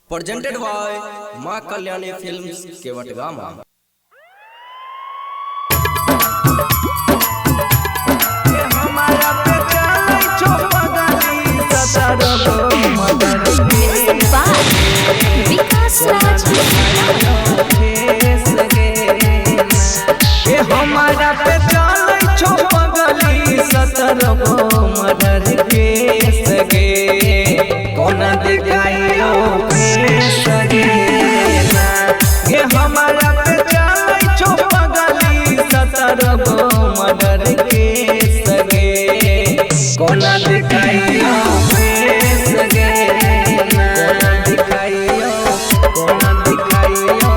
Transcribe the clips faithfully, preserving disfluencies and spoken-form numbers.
presented by Ma Kalyani Films Kevatgama. हमारा पे चले छो पगली सतरगो मदर के सगे कोना दिखाइयो के सगे ये हमारा पे चले छो पगली सतरगो मदर के सगे कोना दिखाइयो के सगे कोना दिखाइयो कोना दिखाइयो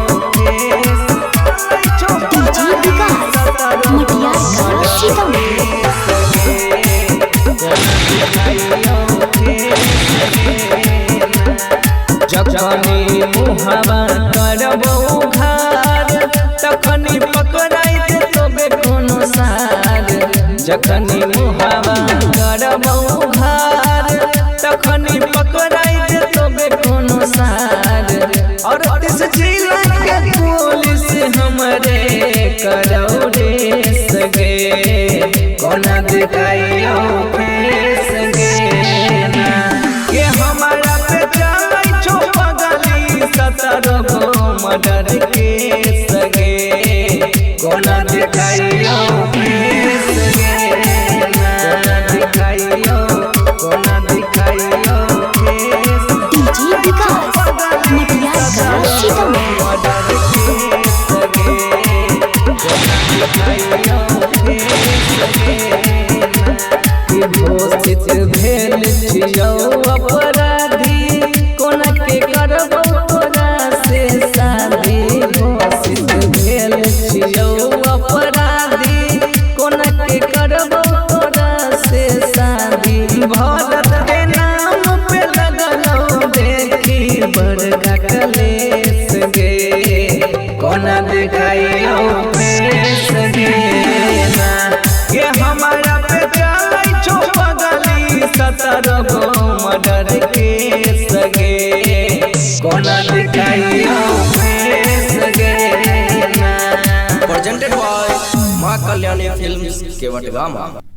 जखनी मुहावा करबो घर तखनी पकड़ाई दे तोबे कोनो सार जखनी मुहावा करबो घर तखनी पकड़ाई दे तोबे कोनो सार और इस जिला के पुलिस हमरे करो रे सगे कोना दिखाइयो के सगे ना ये हमारा पे चले छो पगली सतरगो मदर के सगे कोना दिखाइयो के सगे ना दिखाइयो कोना दिखाइयो के डीजे विकास मटिया का सीतामढ़ी मदर के सगे कोना दिखाइयो के सगे कि घोषित भेल छियौ अपराधी कोना के करबो तोरा से शादी घोषित भेल छियौ अपराधी कोना के करबो तोरा से शादी भारत के नाम पे लगलो देखी बड़का कलेश गे कोना दिखाइयो फेस गे ना ये हमारा पे चले छो पगली सतरगो मदर के सगे कोना दिखाइयो फेस गे ना Presented by Ma Kalyani Films Kevatgama.